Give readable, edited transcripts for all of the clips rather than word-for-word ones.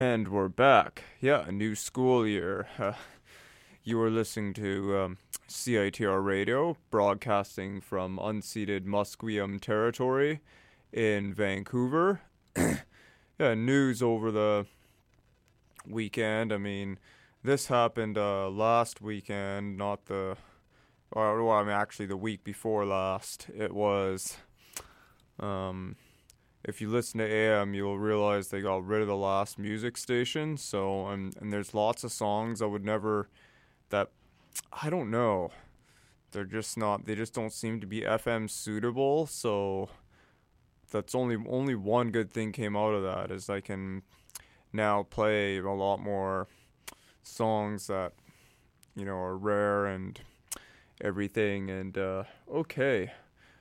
And we're back. Yeah, a new school year. You are listening to CITR Radio, broadcasting from unceded Musqueam territory in Vancouver. Yeah, news over the weekend. I mean, this happened last weekend, not the. Well, I mean, actually, the week before last. It was. If you listen to AM, you'll realize they got rid of the last music station. So, and there's lots of songs I would never. That. I don't know. They're just not. They just don't seem to be FM suitable. So, that's only one good thing came out of that is I can now play a lot more songs that are rare and everything. And okay.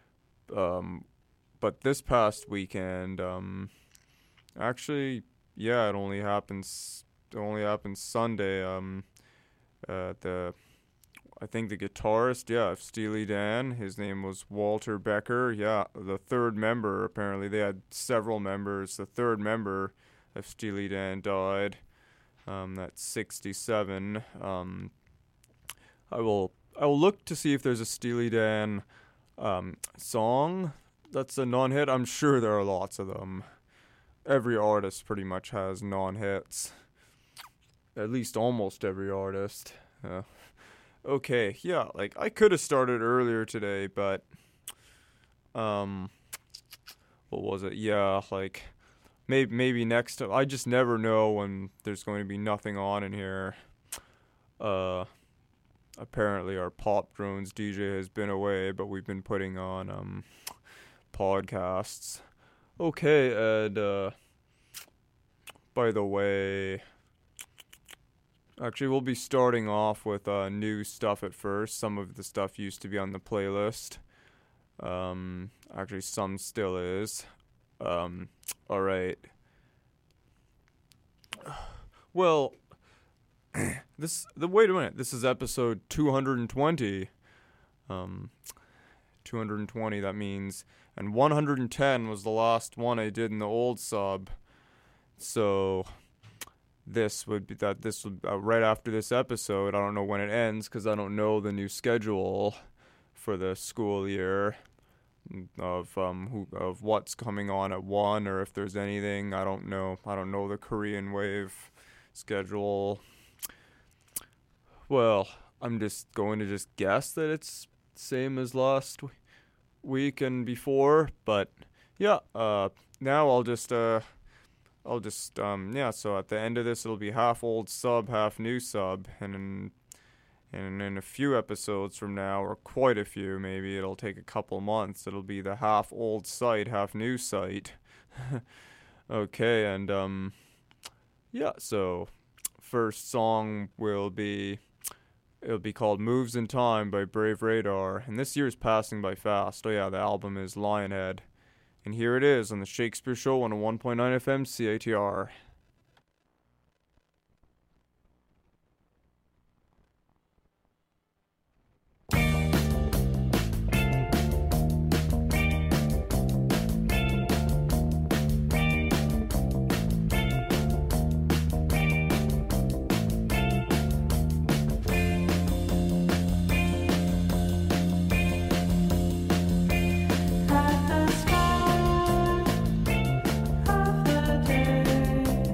But this past weekend, actually, yeah, it only happens Sunday. I think the guitarist, yeah, of Steely Dan, his name was Walter Becker. Yeah, the third member, apparently they had several members. The third member of Steely Dan died. That's 67. I will look to see if there's a Steely Dan song that's a non-hit. I'm sure there are lots of them. Every artist pretty much has non-hits. At least almost every artist. Okay, yeah, like I could have started earlier today, but what was it? Yeah, like maybe next time. I just never know when there's going to be nothing on in here. Apparently our Pop Drones DJ has been away, but we've been putting on podcasts. Okay, and by the way, actually we'll be starting off with new stuff at first. Some of the stuff used to be on the playlist. Actually some still is. Alright. Well, wait a minute. This is episode 220. 220, that means, and 110 was the last one I did in the old sub. So this would be right after this episode. I don't know when it ends because I don't know the new schedule for the school year of what's coming on at 1 or if there's anything. I don't know the Korean Wave schedule. Well, I'm just going to guess that it's same as last week and before, but yeah, now I'll just so at the end of this it'll be half old sub, half new sub, and in a few episodes from now, or quite a few, maybe it'll take a couple months, it'll be the half old site, half new site. Okay, and yeah, so first song it'll be called Moves in Time by Brave Radar, and this year's passing by fast. Oh yeah, the album is Lionhead. And here it is on the Shakespeare Show on a 1.9 FM CITR. At the start of the day,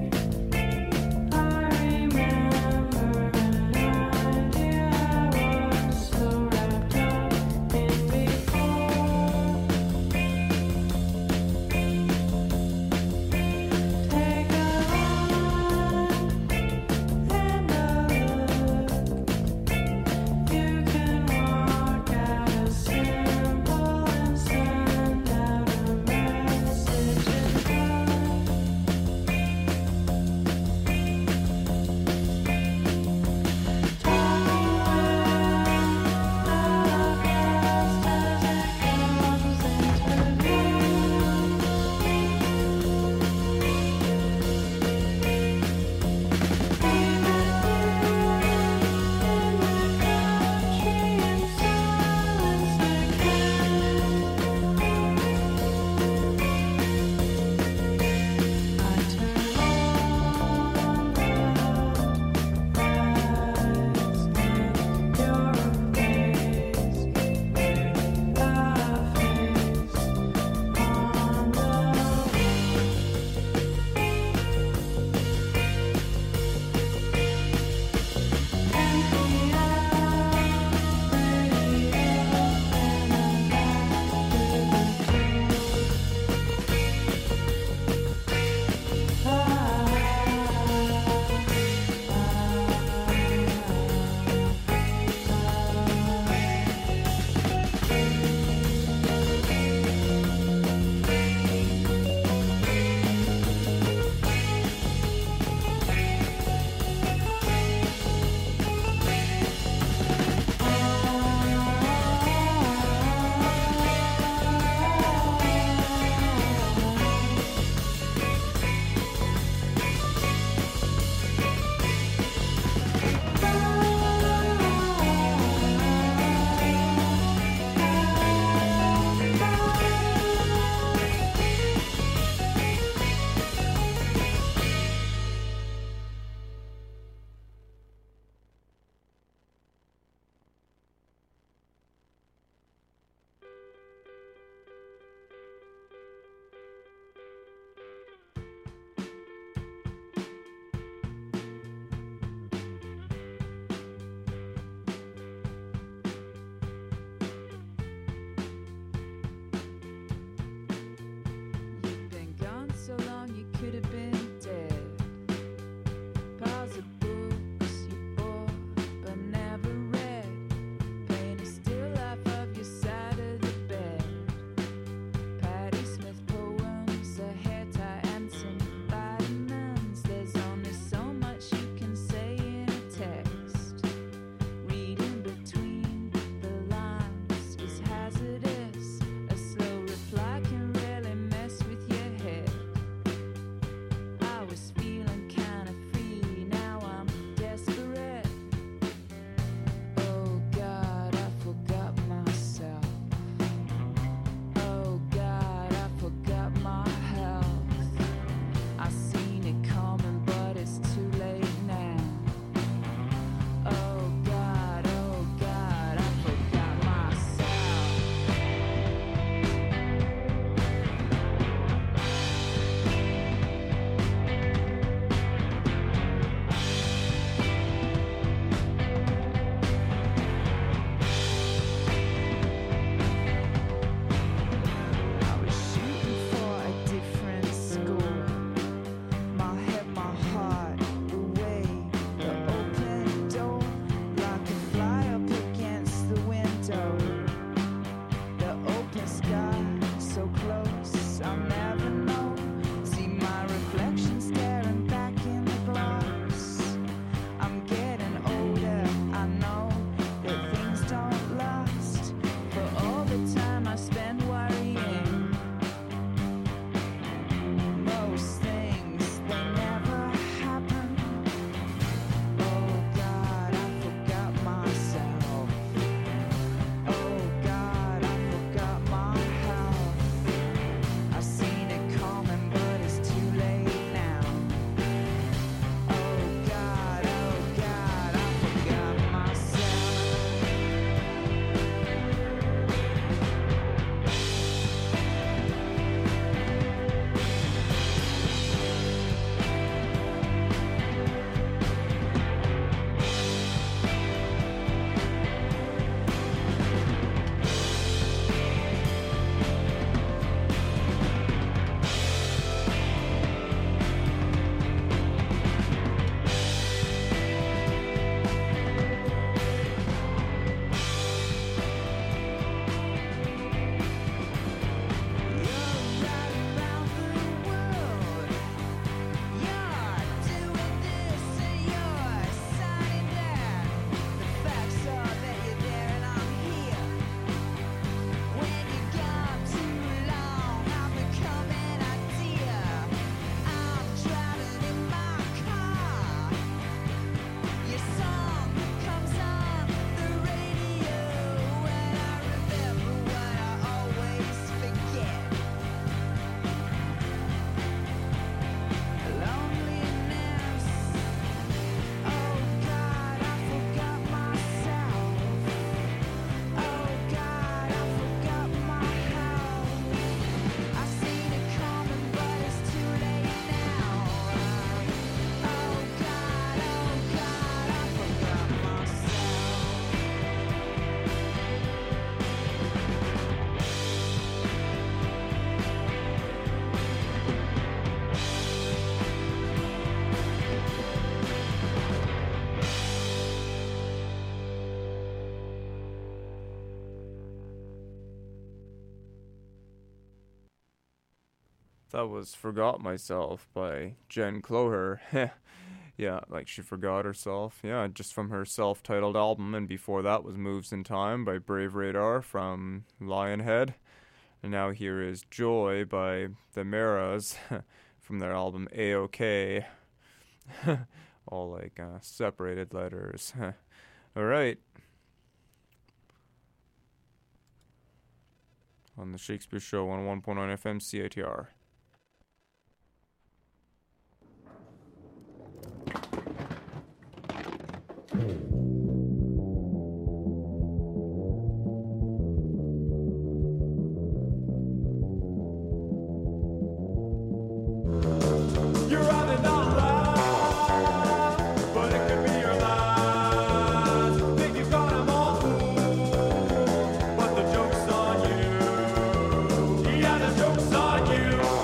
could have been dead. Piles of books you bought but never read. Paint a still life of your side of the bed. Patti Smith poems, a hair tie and some vitamins. There's only so much you can say in a text. Reading between the lines is hazardous. A slow reply can really mess with your head. I was feeling kind of free, now I'm desperate. Oh God, I forgot myself. Oh God, I forgot my health. I seen it coming, but it's too late now. Oh God, I forgot myself. I was shooting for a different score. My head, my heart, the way, the open door, like a fly up against the window. The open sky, so close, I'll never know. See my reflection staring back in the glass. I'm getting older, I know that things don't last. For all the time I spend worrying, most things, they never happen. Oh God, I forgot myself. Oh God, I forgot my health. I seen it coming, but it's too late now. Oh God, I forgot myself. That was Forgot Myself by Jen Cloher. Yeah, like she forgot herself. Yeah, just from her self-titled album. And before that was Moves in Time by Brave Radar from Lionhead. And now here is Joy by the Maras from their album A-OK. All like separated letters. All right. On the Shakespeare Show on 1.9 FM CITR. You're either not loud, but it could be your lies. Think you've got 'em all fooled, but the joke's on you. Yeah, the joke's on you.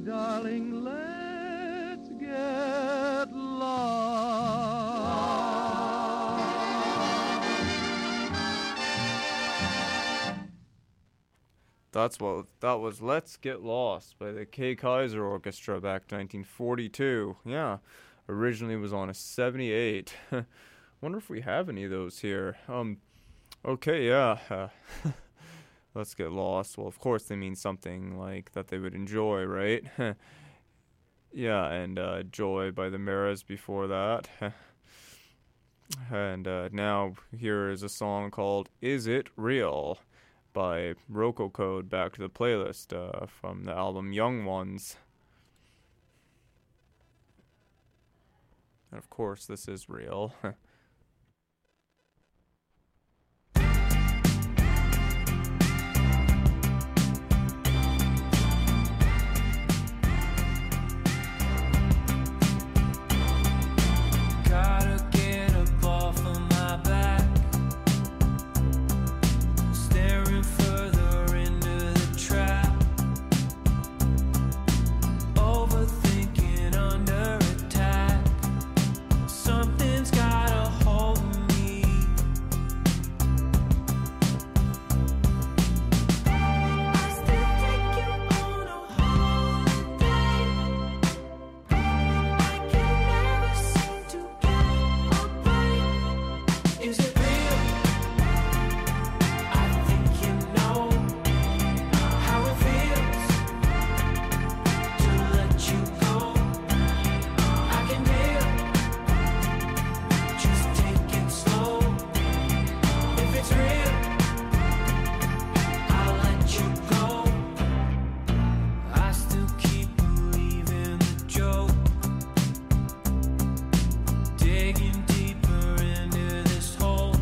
darling, let's get lost. That was Let's Get Lost by the Kay Kaiser Orchestra back 1942. Yeah, originally was on a 78. Wonder if we have any of those here. Okay, yeah. Let's Get Lost. Well, of course they mean something like that they would enjoy, right? Yeah, and Joy by the Maras before that. And now here is a song called Is It Real by Roco Code, back to the playlist from the album Young Ones. And of course, this is real. Gotta get up off of my back, staring further into the trap, overthinking under attack. Something's got a hold of me. I still take you on a holiday. I can never seem to get away. Is it real? I think you know how it feels to let you go. I can feel, just take it slow. If it's real, I'll let you go. I still keep believing the joke, digging deeper into this hole,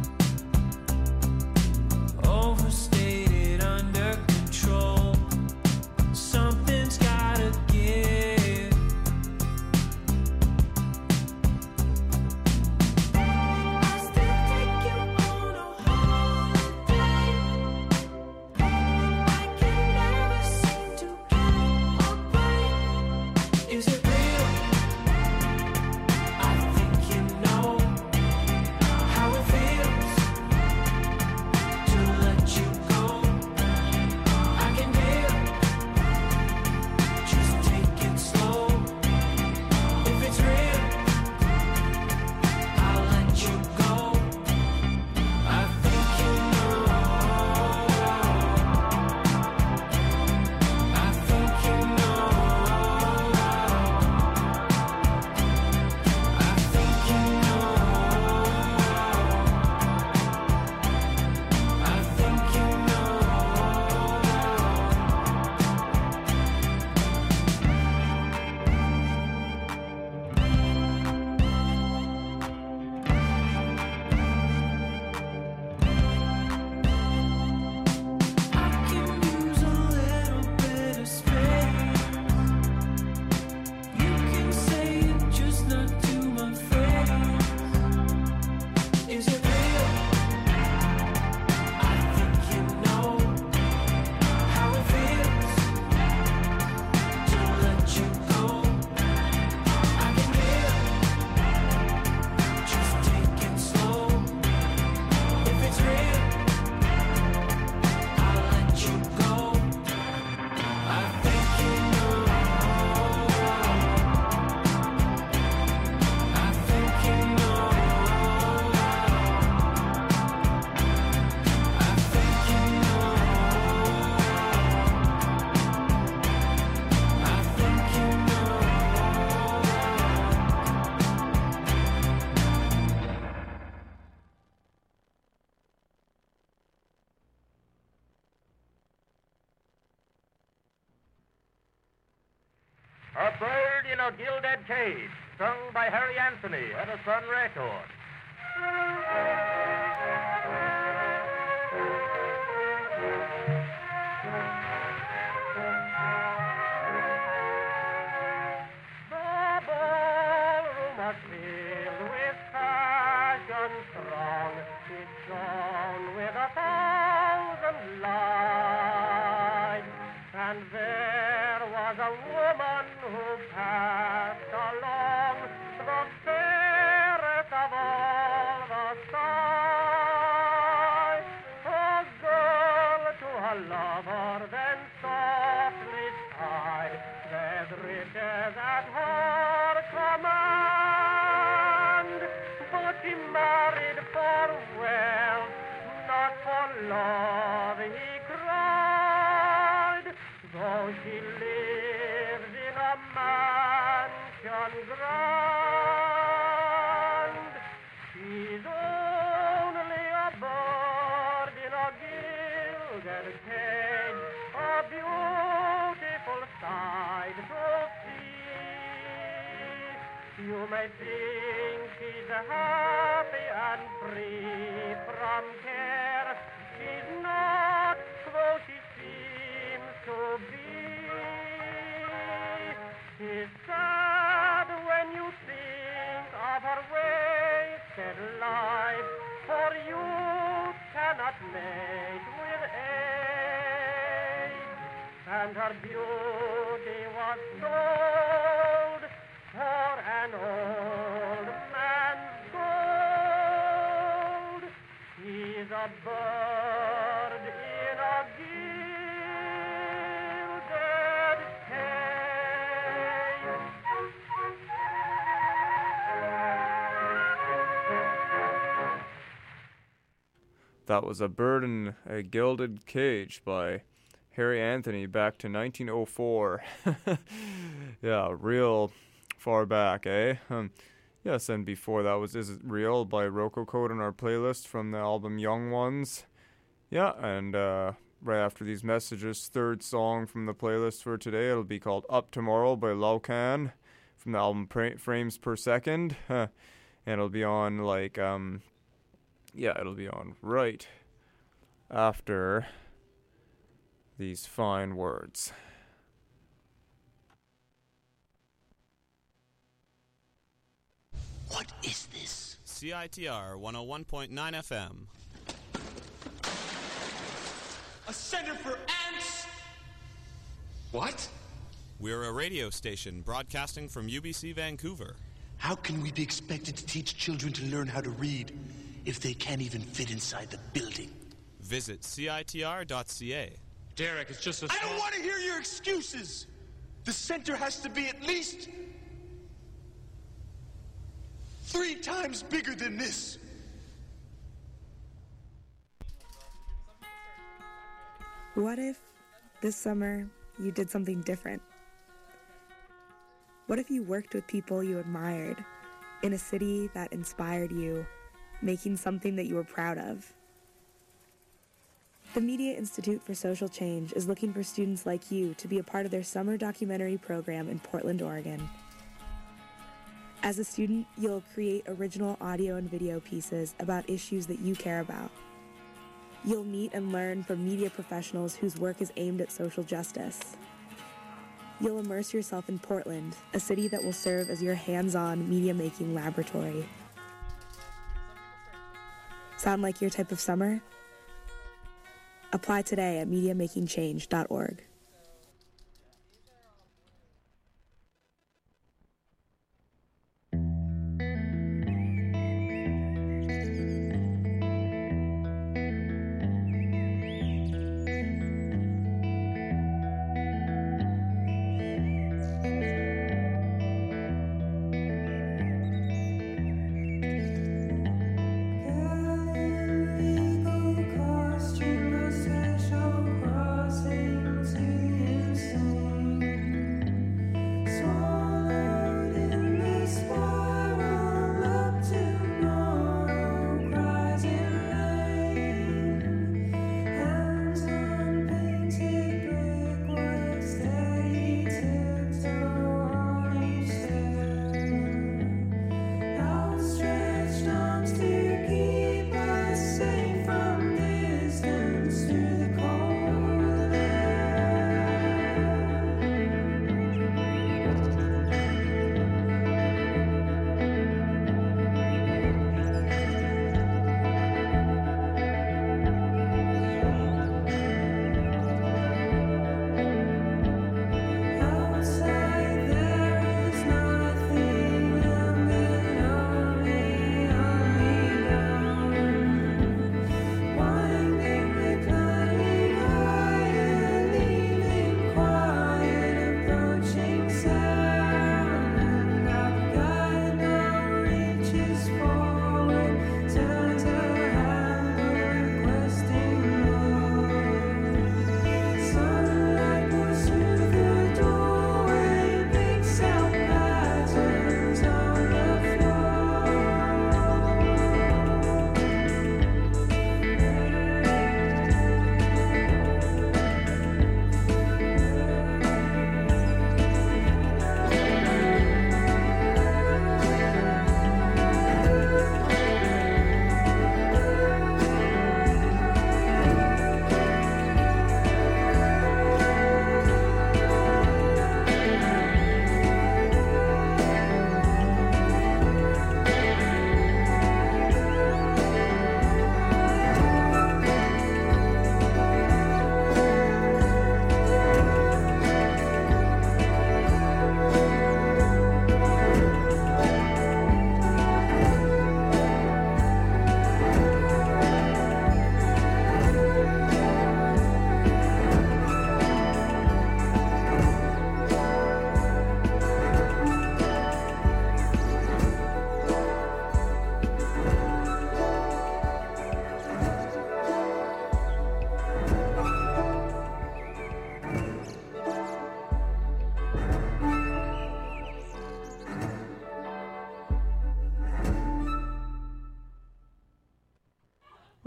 overstated, under control. Something's gotta give. I still take you on a holiday. I can never seem to get away. Is it real? I think you know how it feels to let you go. I can feel, just take it slow. If it's real, I'll let you go. I think you know. I think you know. I think you know. I think you know. I can use a little bit of space. You can say it, just not to my face. Is it real? I think you know how it feels to let you go. I can feel, just take it slow. If it's real, I'll let you go. I think you know. I think you know. I think you know. I think you know. A Bird in a Gilded Cage, sung by Harry Anthony at a Sun record. The ballroom was filled with passion strong. It shone with 1,000 lights, and there was a love, he cried, though she lives in a mansion grand. She's only a bird in a gilded cage, a beautiful sight to see. You may think she's happy and free from care. She's not, though she seems to be. It's sad when you think of her wasted life, for you cannot mate with age, and her beauty was sold for an old man's gold. He's a bird in a gilded cage. That was A Bird in a Gilded Cage by Harry Anthony back to 1904. Yeah, real far back, eh? Yes, and before that was Is It Real by Rocco Code on our playlist from the album Young Ones. Yeah, and right after these messages, third song from the playlist for today, it'll be called Up Tomorrow by Laucan from the album Frames Per Second. And it'll be on like, it'll be on right after these fine words. What is this? CITR 101.9 FM. A center for ants? What? We're a radio station broadcasting from UBC Vancouver. How can we be expected to teach children to learn how to read if they can't even fit inside the building? Visit CITR.ca. Derek, it's just a... I don't want to hear your excuses! The center has to be at least 3 times bigger than this. What if this summer you did something different? What if you worked with people you admired in a city that inspired you, making something that you were proud of? The Media Institute for Social Change is looking for students like you to be a part of their summer documentary program in Portland, Oregon. As a student, you'll create original audio and video pieces about issues that you care about. You'll meet and learn from media professionals whose work is aimed at social justice. You'll immerse yourself in Portland, a city that will serve as your hands-on media-making laboratory. Sound like your type of summer? Apply today at MediaMakingChange.org. Illegal costume procession crossing to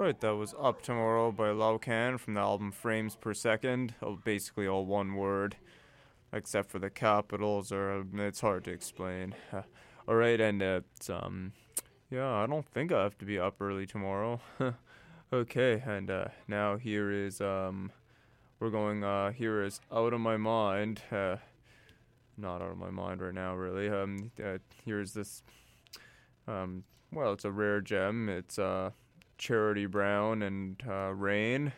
Right, that was Up Tomorrow by Laucan from the album Frames Per Second. Basically all one word, except for the capitals, or it's hard to explain. Alright, and it's, yeah, I don't think I have to be up early tomorrow. Okay, and now here is, we're going, here is Out of My Mind. Not out of my mind right now, really. Here's this, well, it's a rare gem. It's, Charity Brown and Rain.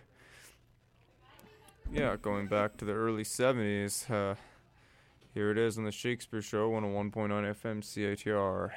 Yeah, going back to the early 70s. Here it is on the Shakespeare Show, 101.9 FM CITR.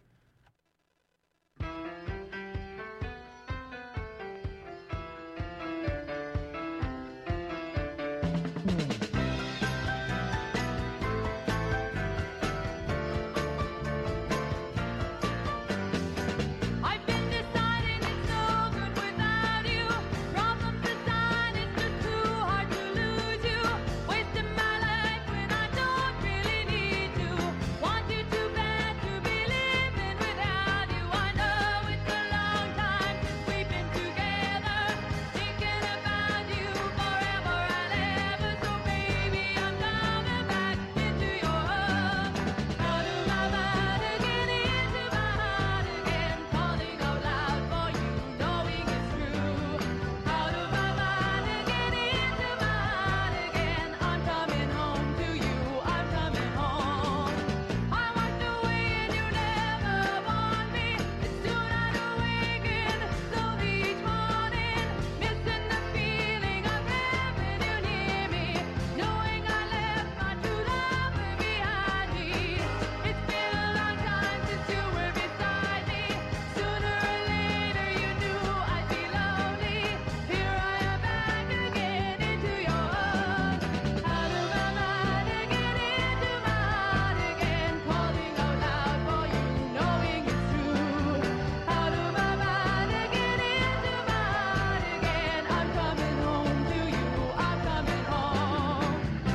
I've been deciding it's no good without you. Problems aside, it's just too hard to lose you. Wasting my life when I don't really need to. Want you too bad to be living without you. I know it's a long time since we've been together, thinking about you forever and ever. So baby, I'm coming back into your heart. Out of my mind again, into my heart again, calling out loud for you, knowing it's true. Out of my mind again, into my heart again, I'm coming home to you, I'm coming home. I walked away and you never warned me. It's soon I'd awaken, slowly each morning, missing the feeling of having you near me, knowing I left my true love behind me. It's been a long time since you were beside me. Sooner or later you knew I'd be lonely. Here I am back again into your heart. Out of my mind again, into my heart again, calling out loud for you, knowing it's true. Out of my mind again, into my heart again, I'm coming home to you, I'm coming home.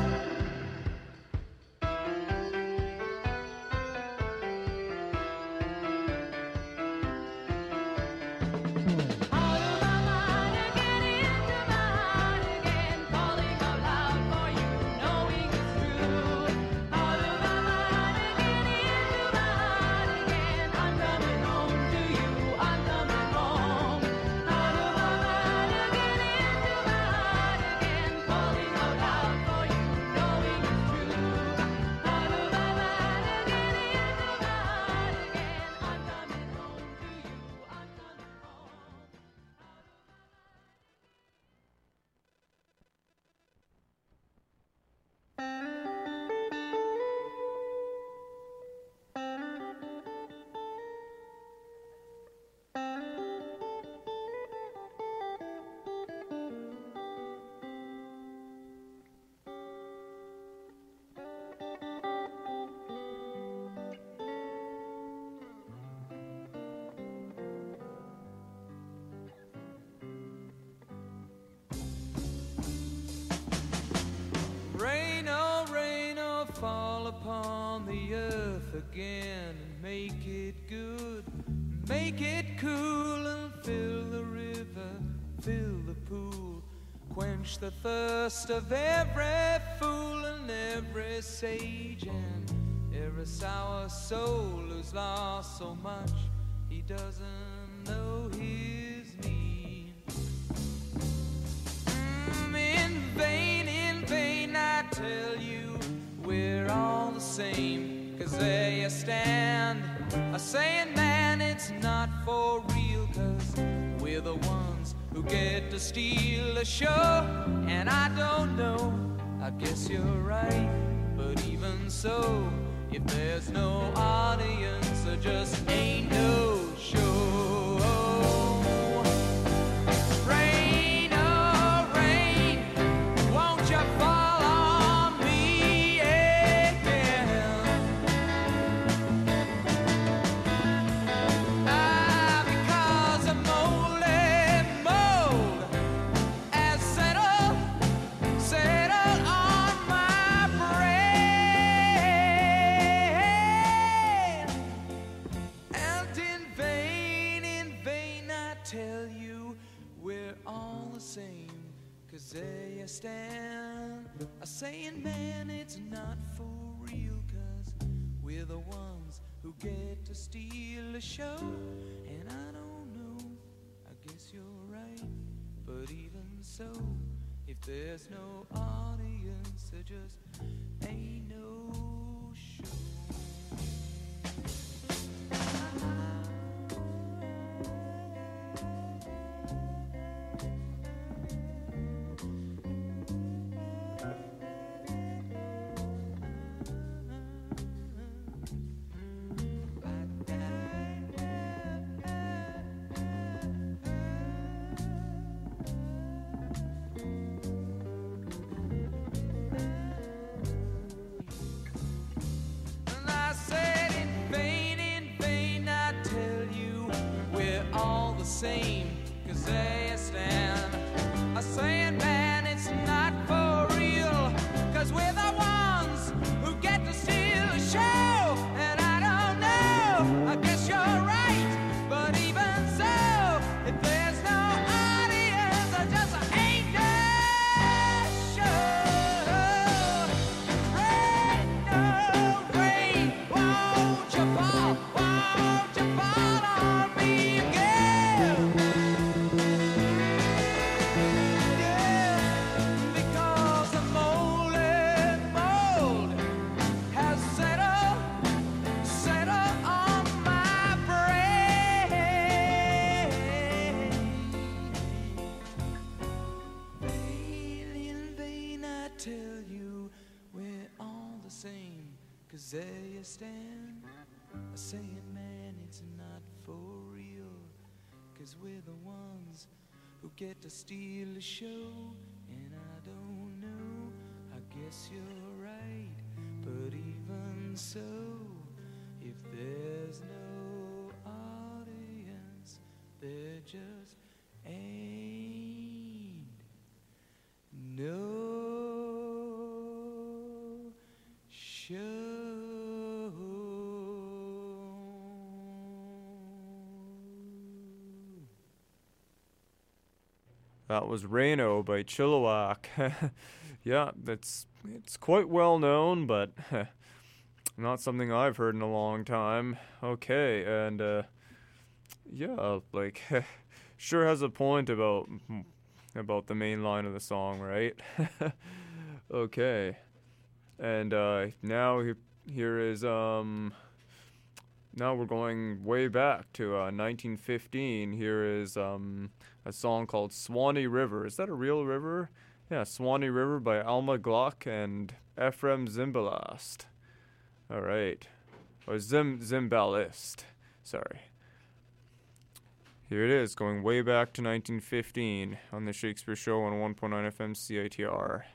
Out of my mind again, into my heart again, calling out loud for you, knowing it's true. Out of my mind again, into my heart again, I'm coming home to you, I'm coming home. Out of my mind again, into my heart again, calling out loud for you, knowing it's true. Out of my mind again, into my heart again, I'm coming home to you, I'm coming home. Rain, oh, fall upon the earth again and make it good, make it cool and fill the river, fill the pool, quench the thirst of every fool and every sage and every sour soul who's lost so much he doesn't know his need. In vain, I tell you, we're all the same. 'Cause there you stand, saying, man, it's not for real. 'Cause we're the ones who get to steal the show. And I don't know, I guess you're right. But even so, if there's no audience, there just ain't no show. Rain, oh rain, won't you fall on me again? Because the moldy mold has settled on my brain. And in same, 'cause there you stand, a saying, man, it's not for real, 'cause we're the ones who get to steal the show. And I don't know, I guess you're right, but even so, if there's no audience, there just ain't no show. And I said in vain, I tell you, we're all the same, 'cause there you stand, a saying, man, it's not for real, 'cause we're the ones who get to steal the show. And I don't know, I guess you're right, but even so, if there's no audience, I just ain't no show. Rain, no rain, won't you fall on me again? Yeah, because the moldy mold has settled on my brain. In vain, I tell you, we're all the same, 'cause there you stand, a saying, man, it's not for real, 'cause we're the ones who get to steal the show. And I don't know, I guess you're right, but even so, if there's no audience, there just ain't no show. That was Reno by Chilliwack. Yeah, it's quite well known, but not something I've heard in a long time. Okay, and yeah, like sure has a point about the main line of the song, right? Okay, and now here is now we're going way back to 1915. Here is a song called Swanee River. Is that a real river? Yeah, Swanee River by Alma Gluck and Ephraim Zimbalist. All right. Or Zimbalist. Sorry. Here it is, going way back to 1915 on the Shakespeare Show on 1.9 FM CITR.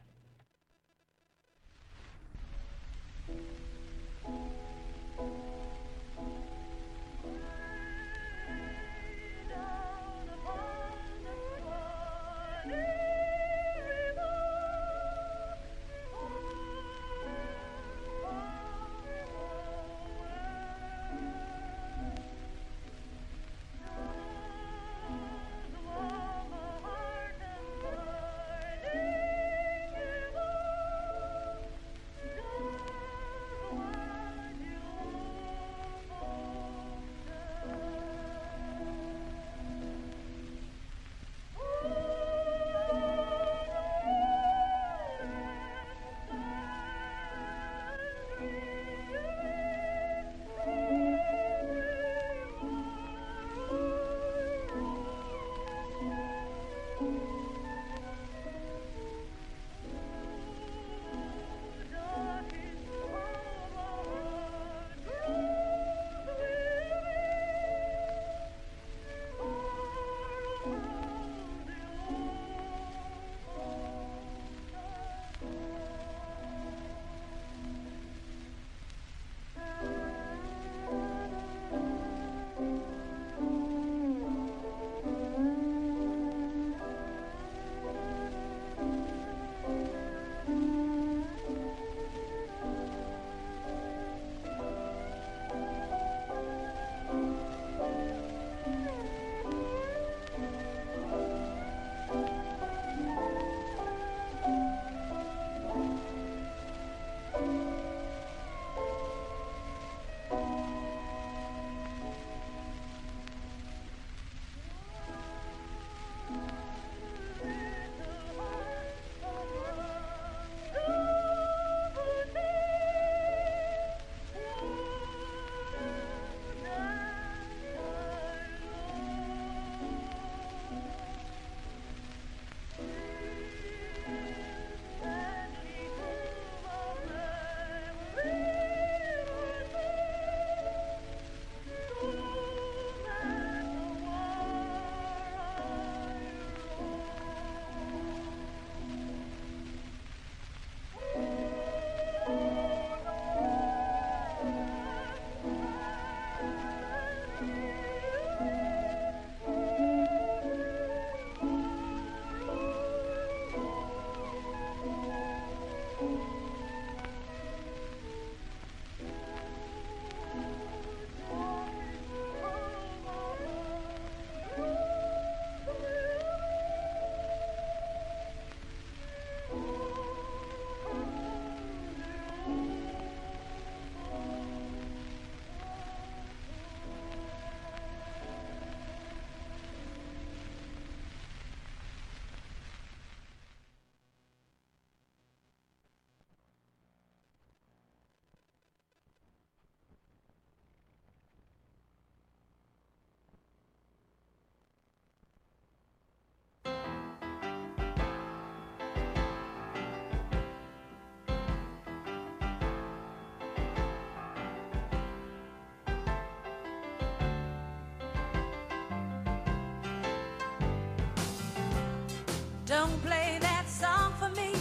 Don't play that song for me,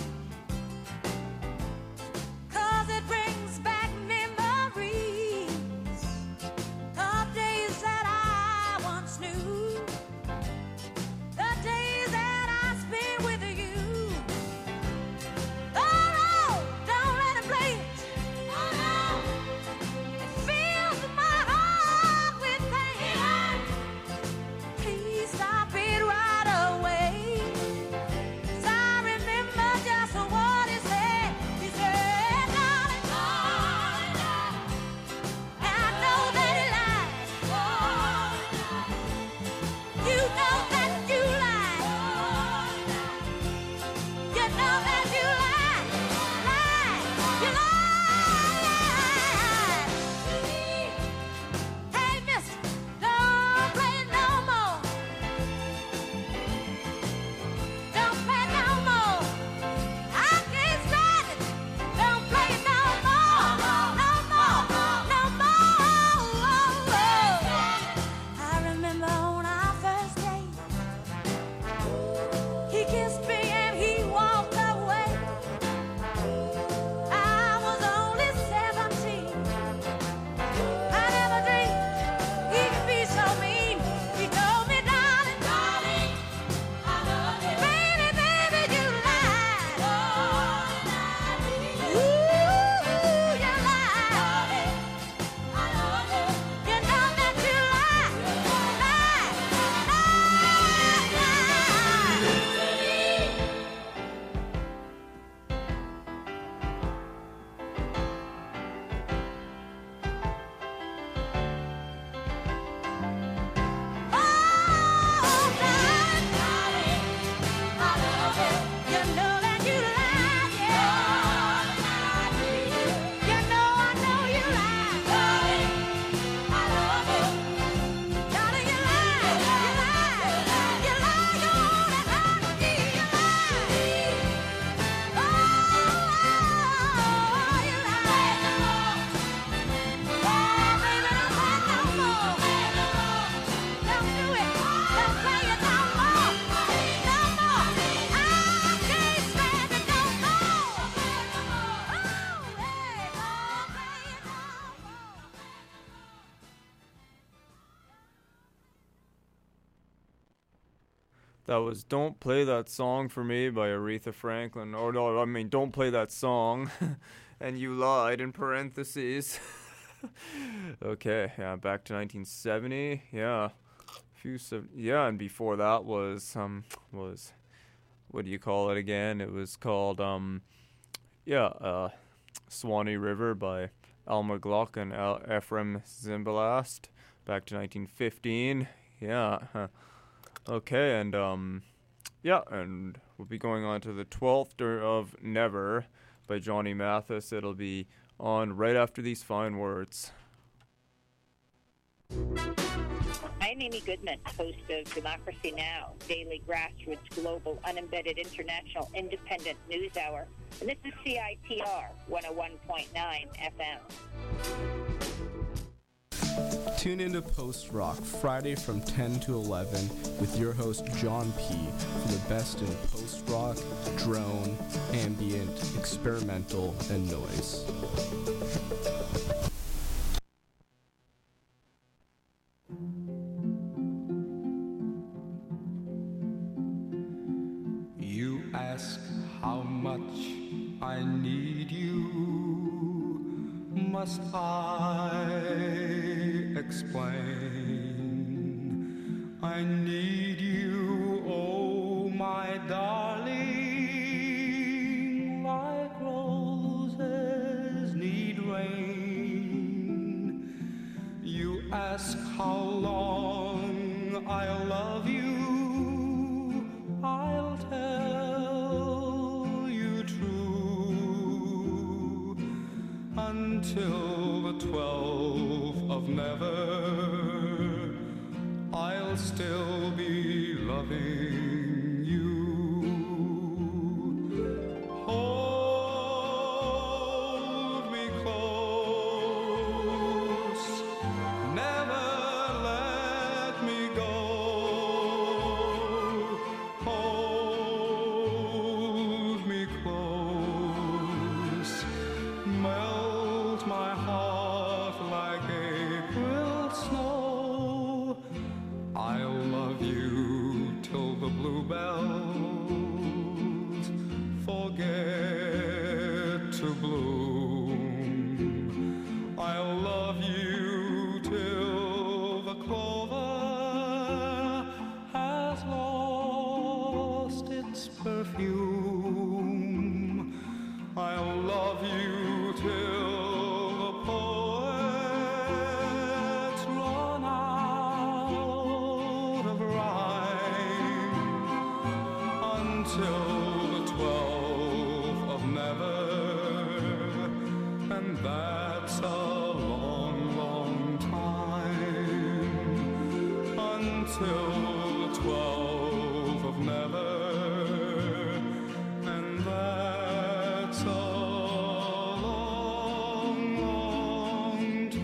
'cause it brings back memories of days that I once knew, the days that I spent with you. Oh no, don't let it play it. Oh no, it fills my heart with pain. Please stop it right away. 'Cause I remember just what he said. He said, darling, and I know that he lied. You know that you lied. You know that you lied. You lied. Hey, mister, don't play it no more. Don't play it no more. I can't stand it. Don't play it no more. No more. No more. I remember on our first date, he kissed me and he walked away. I was only 17. I never dreamed he could be so mean. He told me, darling, darling, I love you. Baby, baby, you lied. Ooh, you lied. I love you. You know that you lied. That was Don't Play That Song for Me by Aretha Franklin. Or no, I mean, Don't Play That Song. And You Lied in parentheses. Okay, yeah, back to 1970. Yeah. Yeah, and before that was what do you call it again? It was called Swanee River by Alma Gluck and Ephraim Zimbalast. Back to 1915. Yeah. Okay, and and we'll be going on to the 12th of Never by Johnny Mathis. It'll be on right after these fine words. I'm Amy Goodman, host of Democracy Now!, daily grassroots, global, unembedded, international, independent news hour. And this is CITR 101.9 FM. Tune into Post Rock Friday from 10 to 11 with your host John P. for the best in post rock, drone, ambient, experimental, and noise. You ask how much I need you. Must I explain? I need you, oh my darling, like roses need rain. You ask how long I'll love you, I'll tell you true, until the 12th of never, I'll still be loving you. Hold me close, never let me go. Hold perfume. I'll love you till the poets run out of rhyme, until the 12th of never, and that's a long, long time, until the 12th of never, and that's a long, long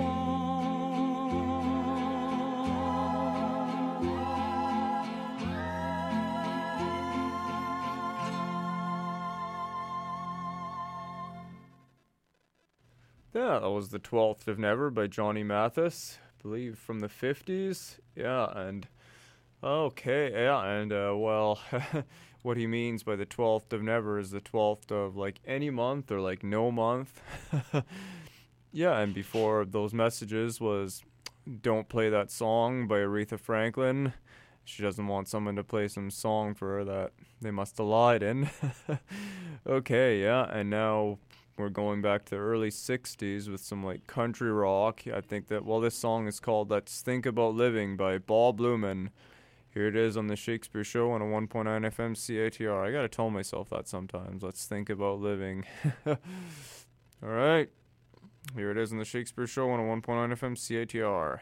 Yeah, that was the 12th of Never by Johnny Mathis, I believe from the 50s. Yeah, and okay, yeah, and well, what he means by the 12th of Never is the 12th of like any month or like no month. Yeah, and before those messages was Don't Play That Song by Aretha Franklin. She doesn't want someone to play some song for her that they must have lied in. Okay, yeah, and now we're going back to the early 60s with some like country rock. I think that, well, this song is called Let's Think About Living by Bob Luman. Here it is on the Shakespeare Show on a 1.9 FM CATR. I gotta tell myself that sometimes. Let's think about living. Alright. Here it is on the Shakespeare Show on a 1.9 FM CATR.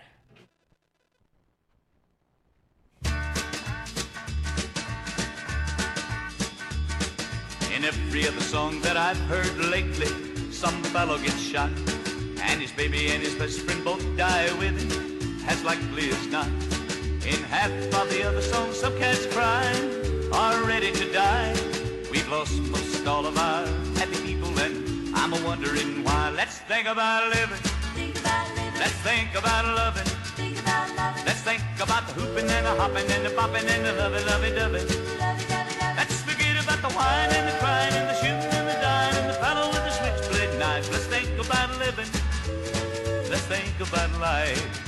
In every other song that I've heard lately, some fellow gets shot, and his baby and his best friend both die with him, as likely as not. In half of the other songs, some cats crying are ready to die. We've lost most all of our happy people, and I'm a-wondering why. Let's think about living. Let's think about loving. Let's think about the hooping and the hopping and the bopping and the lovey-dovey. Let's forget about the wine and the crying and the shooting and the dying and the fellow with the switchblade knife. Let's think about living. Let's think about life.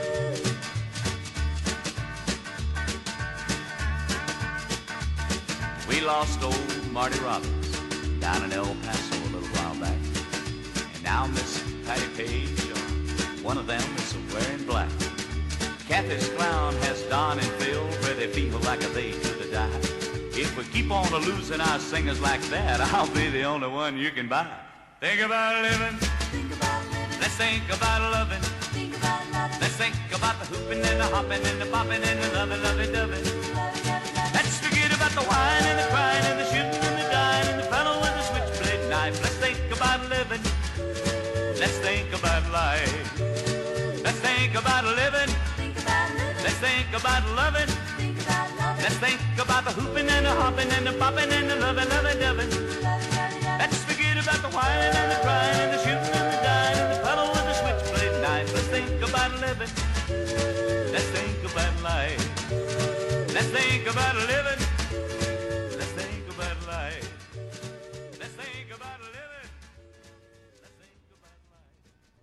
We lost old Marty Robbins down in El Paso a little while back. And now Miss Patty Page, one of them is wearing black. Kathy's clown has Don and Phil where they feel like they could die. If we keep on losing our singers like that, I'll be the only one you can buy. Think about living. Let's think about loving. Let's think about the hooping and the hopping and the bopping and the lovey-dovey. Let's forget about the wine and the crying and the shooting and the dying and the fellow with the switchblade knife. Let's think about living. Let's think about life. Let's think about living. Let's think about loving. Let's think about the hooping and the hopping and the bopping and the lovey-dovey. Let's forget about the whining and the crying and the shooting and the dying and the fellow with the switchblade knife. Let's think about living. Let's think about life. Let's think about living. Let's think about life. Let's think about living. Let's think about life.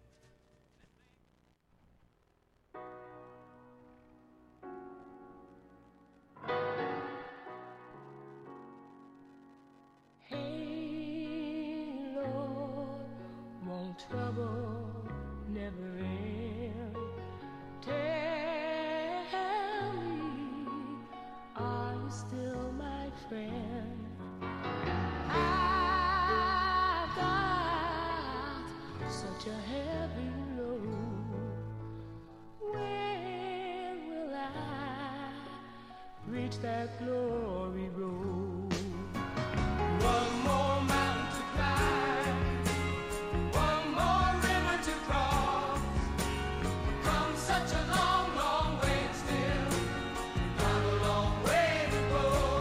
Hey, Lord, won't trouble never end? Tell me, are you still my friend? I've got such a heavy load. When will I reach that glory road? One more mountain to climb, one more river to cross. Come such a long, long way still, got a long way to go.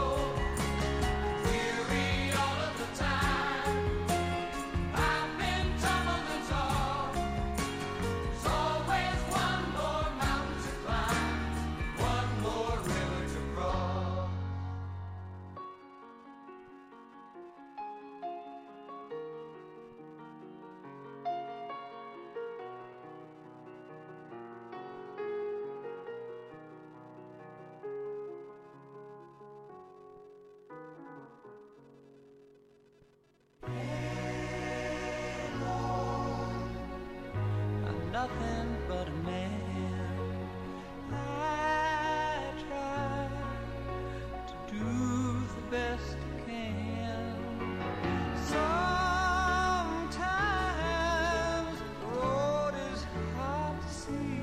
Weary all of the time, I've been tumbled and tossed. There's always one more mountain to climb, one more river to cross. best I can. Sometimes the road is hard to see.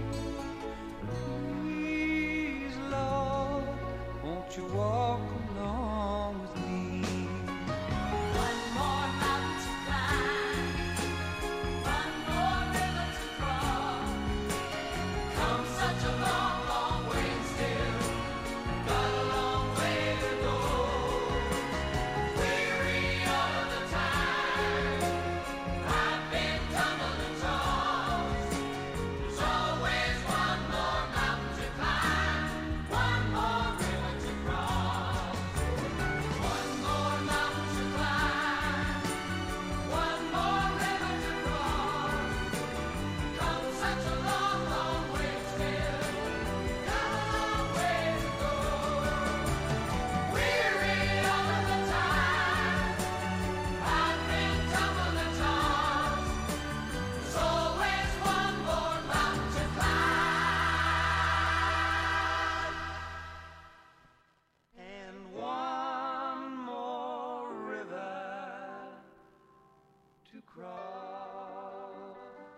Please, Lord, won't you walk along with me? One more mountain to climb, one more river to cross. Come such a long, long way still, got a long way to go. Weary all of the time, I've been tumbling and tossed. There's always one more mountain to climb, one more river to cross. One more mountain to climb, one more river to cross. Come such a long, long way still, got a long way to go. Weary all of the time, I've been tumbling and tossed. There's always one more mountain to climb, and one more river to cross.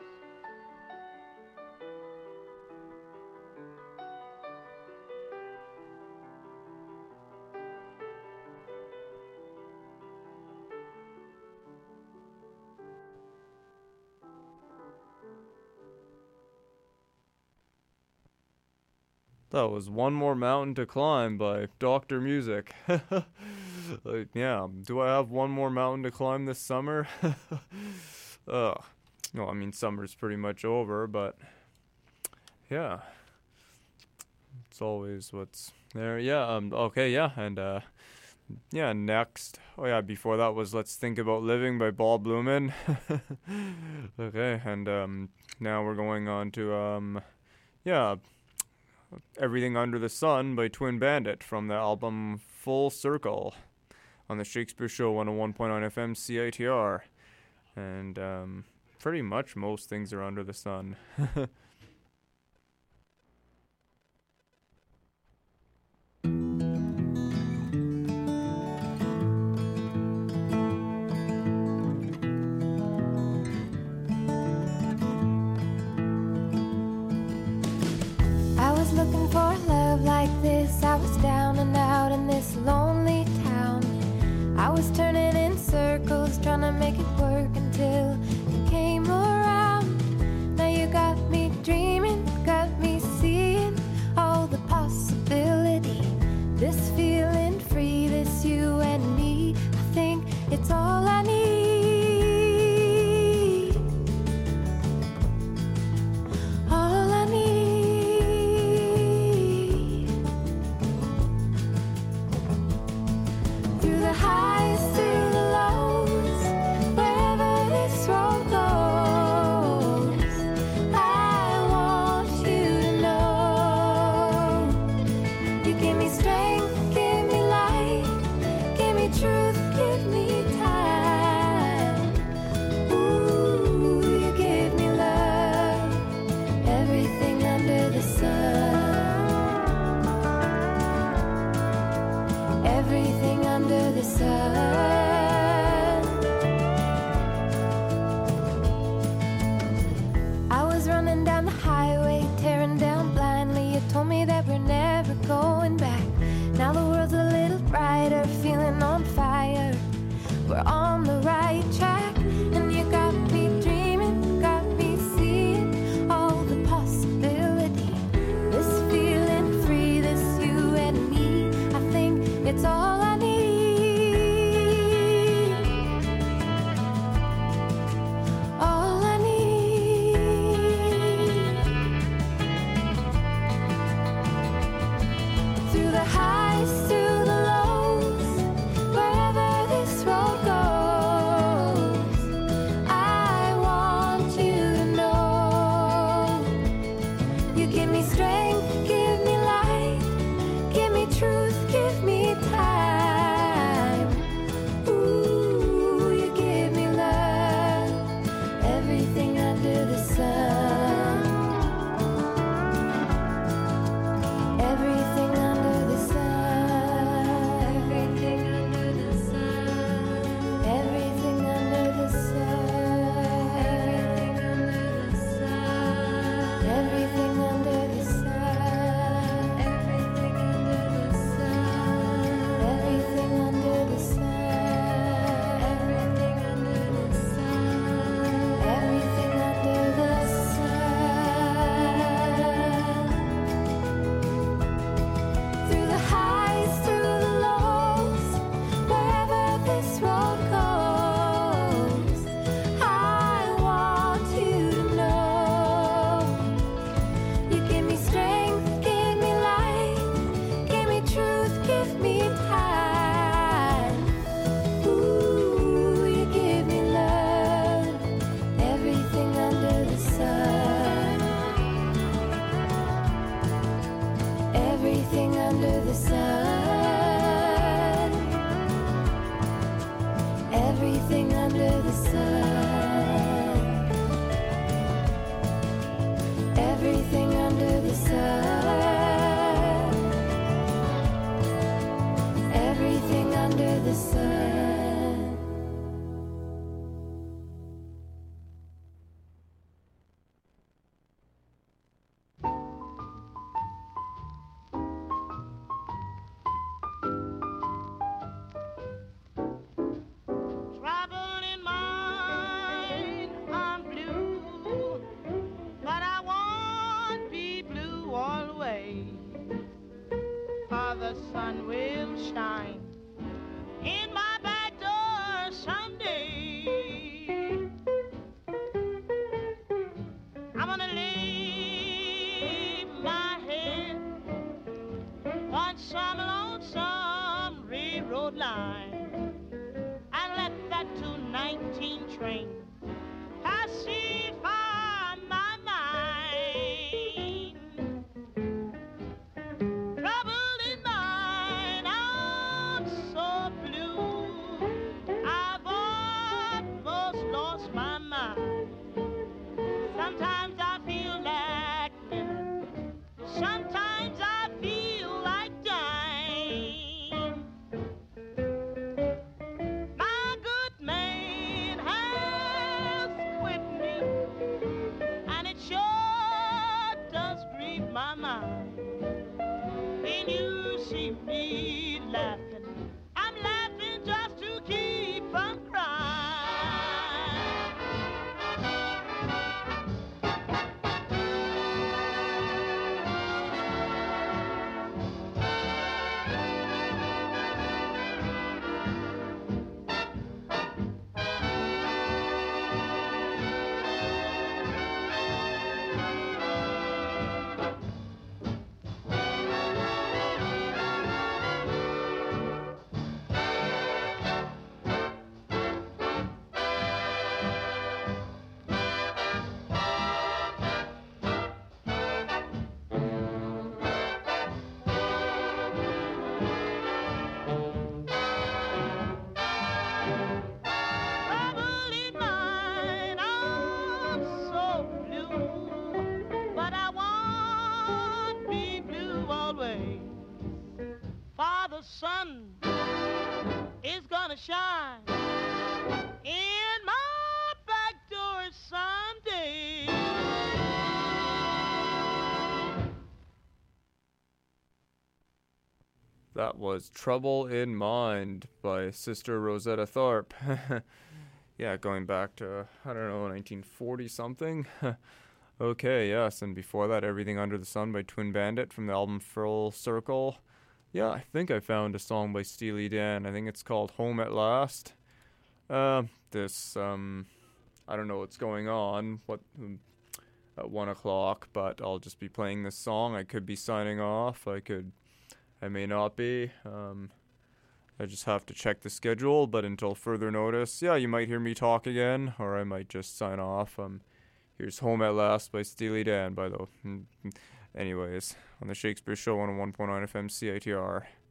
That was One More Mountain to Climb by Dr. Music. Yeah, do I have one more mountain to climb this summer? No, I mean, summer's pretty much over, but yeah. It's always what's there. Yeah, okay, yeah, and yeah, next. Oh yeah, before that was Let's Think About Living by Bob Luman. Okay, and now we're going on to yeah, Everything Under the Sun by Twin Bandit from the album Full Circle on the Shakespeare Show 101.9 FM CITR. And pretty much most things are under the sun. I was looking for a love like this. I was down and out in this lonely town. I was turning in circles, trying to make it work until you came around. Now you got me dreaming, got me seeing all the possibility. This feeling free, this you and me, I think it's all I need. All I need. Through the highs, through the lows, wherever this road goes, I want you to know. You give me strength, give me light, give me truth, give me time. Ooh, you give me love, everything under the sun. Everything under the sun. I was running down the highway, tearing down blindly. You told me that we're never going back. Now the world's a little brighter, feeling on fire. We're on the right track, and you got me dreaming, got me seeing all the possibility. This feeling free, this you and me, I think it's all I need. All I need. Through the highs, through the lows, wherever this road goes, under the sun. Everything under the sun. Everything under the sun. Trouble in mind, I'm blue, but I won't be blue always. For the sun will shine in my back door someday. I'm gonna lay my head on some lonesome railroad line and let that 219 train pass from my mind. Troubled in mind, I'm so blue, I've almost lost my mind. Sometimes I feel like living, sometimes I feel like dying. My good man has quit me, and it sure does grieve my mind. When you see me laughing, I'm laughing just to keep from crying. Trouble in mind, I'm so blue, but I won't be blue always. For the sun is gonna shine in my back door someday. That was Trouble in Mind by Sister Rosetta Tharpe. Yeah, going back to, I don't know, 1940 something. Okay, yes, and before that, Everything Under the Sun by Twin Bandit from the album Full Circle. Yeah, I think I found a song by Steely Dan. I think it's called Home at Last. I don't know what's going on at 1 o'clock, but I'll just be playing this song. I could be signing off. I may not be. I just have to check the schedule, but until further notice, yeah, you might hear me talk again, or I might just sign off. Here's Home at Last by Steely Dan, by the way. Anyways, on the Shakespeare Show on 101.9 FM CITR.